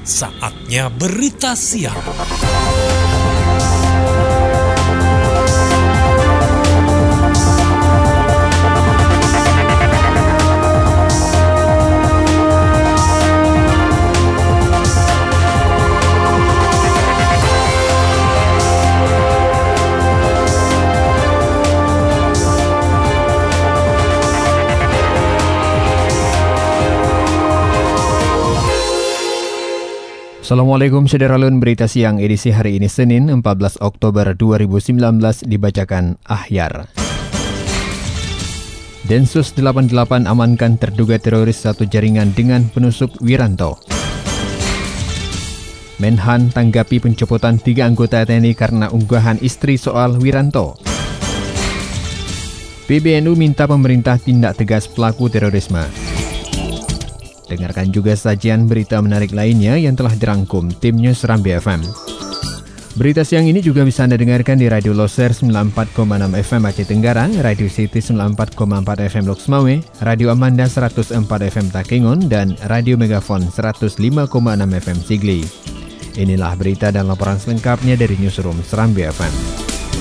Saatnya berita siang. Assalamualaikum Syederalun, berita siang edisi hari ini Senin 14 Oktober 2019 dibacakan Ahyar. Densus 88 amankan terduga teroris satu jaringan dengan penusuk Wiranto. Menhan tanggapi pencopotan 3 anggota TNI karena unggahan istri soal Wiranto. PBNU minta pemerintah tindak tegas pelaku terorisme. Dengarkan juga sajian berita menarik lainnya yang telah dirangkum tim News Rambi FM. Berita siang ini juga bisa Anda dengarkan di Radio Loser 94,6 FM Aceh Tenggara, Radio City 94,4 FM Loks Mawé, Radio Amanda 104 FM Takengon, dan Radio Megafon 105,6 FM Sigli. Inilah berita dan laporan selengkapnya dari Newsroom Serambi FM.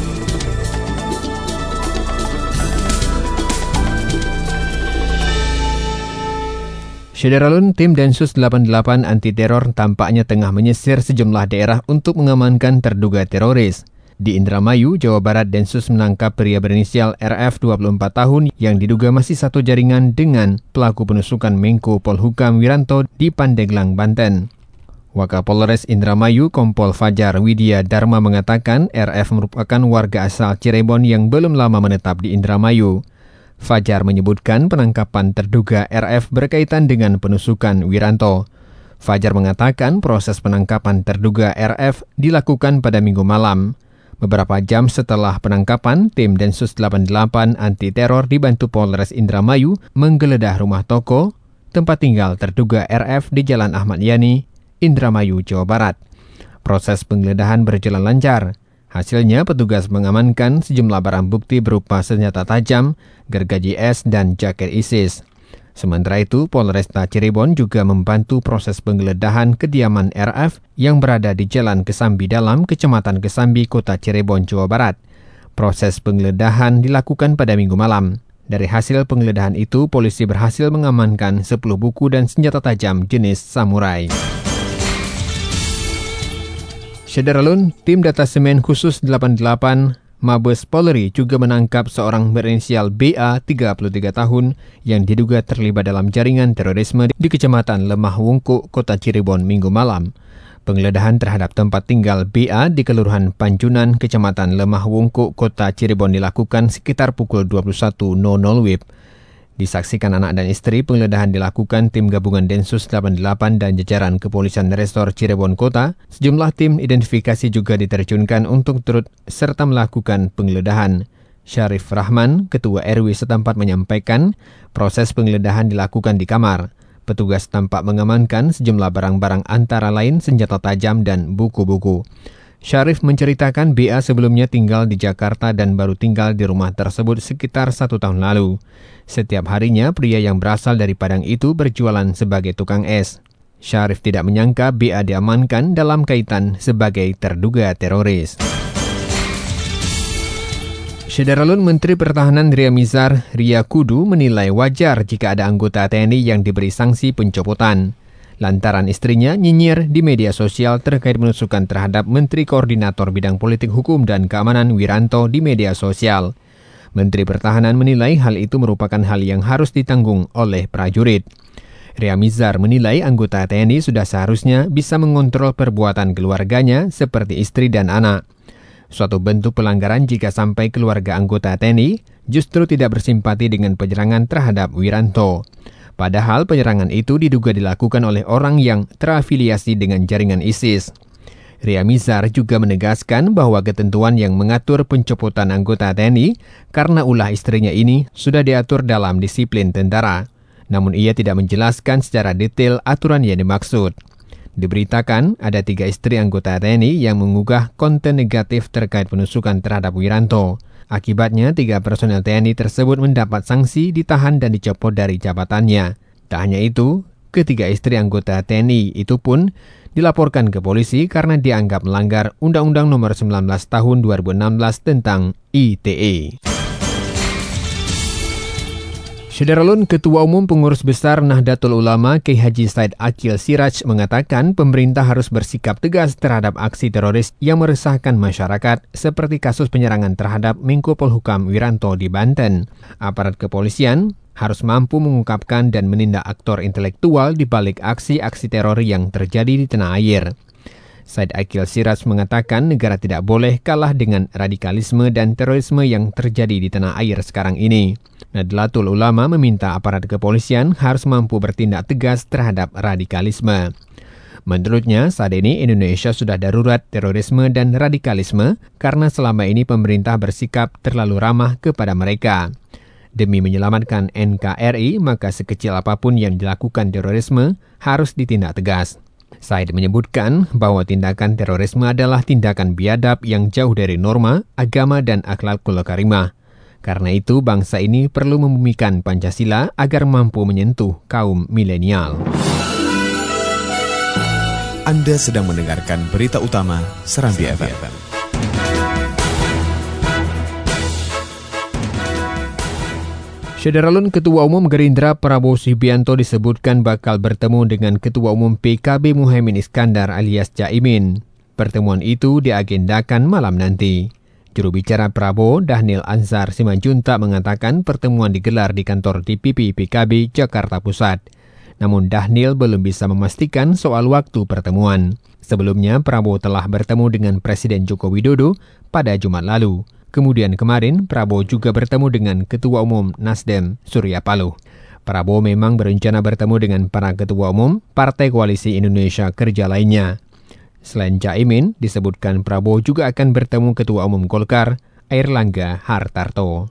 Syederalun, tim Densus 88 anti teror tampaknya tengah menyisir sejumlah daerah untuk mengamankan terduga teroris. Di Indramayu, Jawa Barat, Densus menangkap pria berinisial RF 24 tahun yang diduga masih satu jaringan dengan pelaku penusukan Menko Polhukam Wiranto di Pandeglang, Banten. Wakapolres Indramayu, Kompol Fajar Widya Dharma mengatakan RF merupakan warga asal Cirebon yang belum lama menetap di Indramayu. Fajar menyebutkan penangkapan terduga RF berkaitan dengan penusukan Wiranto. Fajar mengatakan proses penangkapan terduga RF dilakukan pada Minggu malam. Beberapa jam setelah penangkapan, tim Densus 88 anti teror dibantu Polres Indramayu menggeledah rumah toko tempat tinggal terduga RF di Jalan Ahmad Yani, Indramayu, Jawa Barat. Proses penggeledahan berjalan lancar. Hasilnya, petugas mengamankan sejumlah barang bukti berupa senjata tajam, gergaji es, dan jaket ISIS. Sementara itu, Polresta Cirebon juga membantu proses penggeledahan kediaman RF yang berada di Jalan Kesambi Dalam, Kecamatan Kesambi, Kota Cirebon, Jawa Barat. Proses penggeledahan dilakukan pada Minggu malam. Dari hasil penggeledahan itu, polisi berhasil mengamankan 10 buku dan senjata tajam jenis samurai. Syederalun, tim datasemen khusus 88 Mabes Polri juga menangkap seorang berinisial BA 33 tahun yang diduga terlibat dalam jaringan terorisme di Kecamatan Lemah Wungkuk, Kota Cirebon, Minggu malam. Penggeledahan terhadap tempat tinggal BA di Kelurahan Panjunan, Kecamatan Lemah Wungkuk, Kota Cirebon dilakukan sekitar pukul 21.00 WIB. Disaksikan anak dan istri, penggeledahan dilakukan tim gabungan Densus 88 dan jajaran Kepolisian Resor Cirebon Kota. Sejumlah tim identifikasi juga diterjunkan untuk turut serta melakukan penggeledahan. Syarif Rahman, Ketua RW setempat menyampaikan, proses penggeledahan dilakukan di kamar. Petugas tampak mengamankan sejumlah barang-barang antara lain senjata tajam dan buku-buku. Syarif menceritakan BA sebelumnya tinggal di Jakarta dan baru tinggal di rumah tersebut sekitar 1 tahun lalu. Setiap harinya, pria yang berasal dari Padang itu berjualan sebagai tukang es. Syarif tidak menyangka BA diamankan dalam kaitan sebagai terduga teroris. Syederalun, Menteri Pertahanan Ria Mizar Ria Kudu menilai wajar jika ada anggota TNI yang diberi sanksi pencopotan. Lantaran istrinya nyinyir di media sosial terkait penusukan terhadap Menteri Koordinator Bidang Politik Hukum dan Keamanan Wiranto di media sosial. Menteri Pertahanan menilai hal itu merupakan hal yang harus ditanggung oleh prajurit. Ria Mizar menilai anggota TNI sudah seharusnya bisa mengontrol perbuatan keluarganya seperti istri dan anak. Suatu bentuk pelanggaran jika sampai keluarga anggota TNI justru tidak bersimpati dengan penyerangan terhadap Wiranto. Padahal penyerangan itu diduga dilakukan oleh orang yang terafiliasi dengan jaringan ISIS. Ria Mizar juga menegaskan bahwa ketentuan yang mengatur pencopotan anggota TNI karena ulah istrinya ini sudah diatur dalam disiplin tentara. Namun ia tidak menjelaskan secara detail aturan yang dimaksud. Diberitakan ada 3 istri anggota TNI yang mengunggah konten negatif terkait penusukan terhadap Wiranto. Akibatnya, 3 personel TNI tersebut mendapat sanksi, ditahan dan dicopot dari jabatannya. Tak hanya itu, ketiga istri anggota TNI itu pun dilaporkan ke polisi karena dianggap melanggar Undang-Undang Nomor 19 Tahun 2016 tentang ITE. Syederalun, Ketua Umum Pengurus Besar Nahdlatul Ulama Kiai Haji Said Aqil Siraj mengatakan pemerintah harus bersikap tegas terhadap aksi teroris yang meresahkan masyarakat seperti kasus penyerangan terhadap Menko Polhukam Wiranto di Banten. Aparat kepolisian harus mampu mengungkapkan dan menindak aktor intelektual di balik aksi-aksi teror yang terjadi di tanah air. Said Aqil Siraj mengatakan negara tidak boleh kalah dengan radikalisme dan terorisme yang terjadi di tanah air sekarang ini. Nahdlatul Ulama meminta aparat kepolisian harus mampu bertindak tegas terhadap radikalisme. Menurutnya, saat ini Indonesia sudah darurat terorisme dan radikalisme karena selama ini pemerintah bersikap terlalu ramah kepada mereka. Demi menyelamatkan NKRI, maka sekecil apapun yang dilakukan terorisme harus ditindak tegas. Said menyebutkan bahwa tindakan terorisme adalah tindakan biadab yang jauh dari norma, agama, dan akhlakul karimah. Karena itu, bangsa ini perlu membumikan Pancasila agar mampu menyentuh kaum milenial. Anda sedang mendengarkan berita utama Serambi FM. Syederalun, Ketua Umum Gerindra Prabowo Subianto disebutkan bakal bertemu dengan Ketua Umum PKB Muhaimin Iskandar alias Caimin. Pertemuan itu diagendakan malam nanti. Juru bicara Prabowo, Dhanil Anzar Simanjuntak mengatakan pertemuan digelar di kantor DPP PKB Jakarta Pusat. Namun Dhanil belum bisa memastikan soal waktu pertemuan. Sebelumnya, Prabowo telah bertemu dengan Presiden Joko Widodo pada Jumat lalu. Kemudian kemarin, Prabowo juga bertemu dengan Ketua Umum Nasdem, Surya Paloh. Prabowo memang berencana bertemu dengan para Ketua Umum Partai Koalisi Indonesia Kerja lainnya. Selain Caimin, disebutkan Prabowo juga akan bertemu Ketua Umum Golkar, Airlangga Hartarto.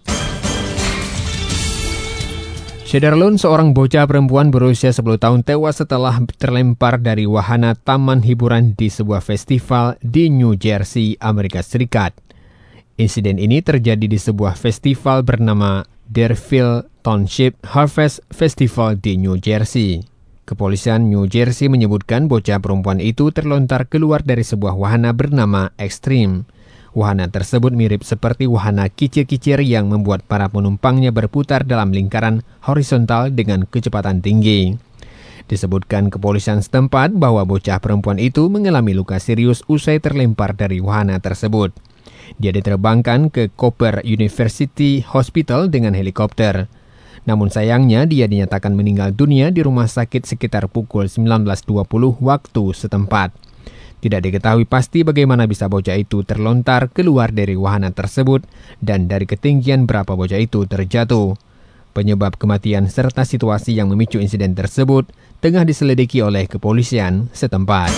Syederalun, seorang bocah perempuan berusia 10 tahun tewas setelah terlempar dari wahana taman hiburan di sebuah festival di New Jersey, Amerika Serikat. Insiden ini terjadi di sebuah festival bernama Deerfield Township Harvest Festival di New Jersey. Kepolisian New Jersey menyebutkan bocah perempuan itu terlontar keluar dari sebuah wahana bernama Extreme. Wahana tersebut mirip seperti wahana kicir-kicir yang membuat para penumpangnya berputar dalam lingkaran horizontal dengan kecepatan tinggi. Disebutkan kepolisian setempat bahwa bocah perempuan itu mengalami luka serius usai terlempar dari wahana tersebut. Dia diterbangkan ke Cooper University Hospital dengan helikopter. Namun sayangnya dia dinyatakan meninggal dunia di rumah sakit sekitar pukul 19.20 waktu setempat. Tidak diketahui pasti bagaimana bisa bocah itu terlontar keluar dari wahana tersebut dan dari ketinggian berapa bocah itu terjatuh. Penyebab kematian serta situasi yang memicu insiden tersebut tengah diselidiki oleh kepolisian setempat.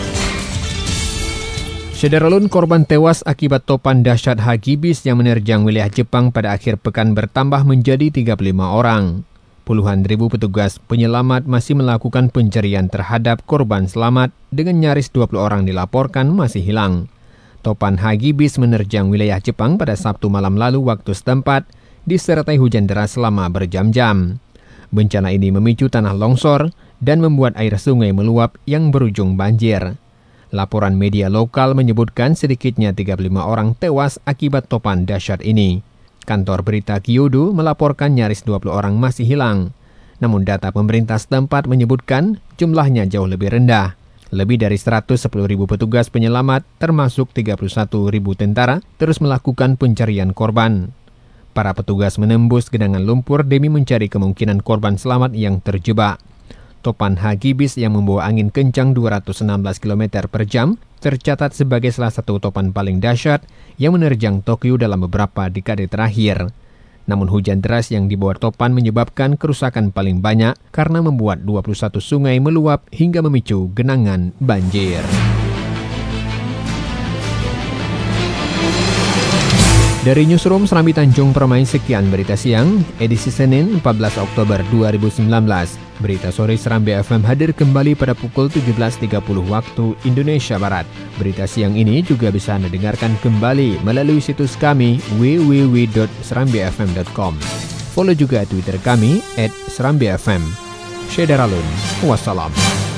Syederalun, korban tewas akibat topan dahsyat Hagibis yang menerjang wilayah Jepang pada akhir pekan bertambah menjadi 35 orang. Puluhan ribu petugas penyelamat masih melakukan pencarian terhadap korban selamat dengan nyaris 20 orang dilaporkan masih hilang. Topan Hagibis menerjang wilayah Jepang pada Sabtu malam lalu waktu setempat, disertai hujan deras selama berjam-jam. Bencana ini memicu tanah longsor dan membuat air sungai meluap yang berujung banjir. Laporan media lokal menyebutkan sedikitnya 35 orang tewas akibat topan dahsyat ini. Kantor berita Kyodo melaporkan nyaris 20 orang masih hilang. Namun data pemerintah setempat menyebutkan jumlahnya jauh lebih rendah. Lebih dari 110.000 petugas penyelamat termasuk 31.000 tentara terus melakukan pencarian korban. Para petugas menembus genangan lumpur demi mencari kemungkinan korban selamat yang terjebak. Topan Hagibis yang membawa angin kencang 216 km per jam tercatat sebagai salah satu topan paling dahsyat yang menerjang Tokyo dalam beberapa dekade terakhir. Namun hujan deras yang dibawa topan menyebabkan kerusakan paling banyak karena membuat 21 sungai meluap hingga memicu genangan banjir. Dari Newsroom Serambi Tanjung Permai, sekian berita siang, edisi Senin 14 Oktober 2019. Berita sore Serambi FM hadir kembali pada pukul 17.30 waktu Indonesia Barat. Berita siang ini juga bisa Anda dengarkan kembali melalui situs kami www.serambifm.com. Follow juga Twitter kami @serambifm. Syederalun, wassalam.